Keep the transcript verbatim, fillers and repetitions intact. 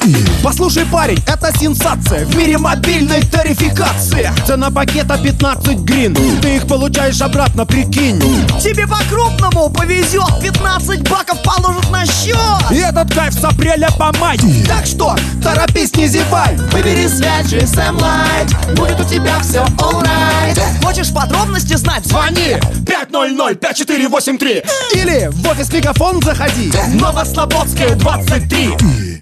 Послушай, парень, это сенсация в мире мобильной тарификации. Цена пакета пятнадцать грин, ты их получаешь обратно, прикинь. Тебе по-крупному повезет, пятнадцать баков положат на счет. И этот кайф с апреля по май. Так что торопись, не зевай, выбери связь джи эс эм Lite, будет у тебя все alright. Хочешь подробности знать? Звони пять ноль ноль пять четыре восемь три или в офис Мегафон заходи, Новослободская, двадцать три.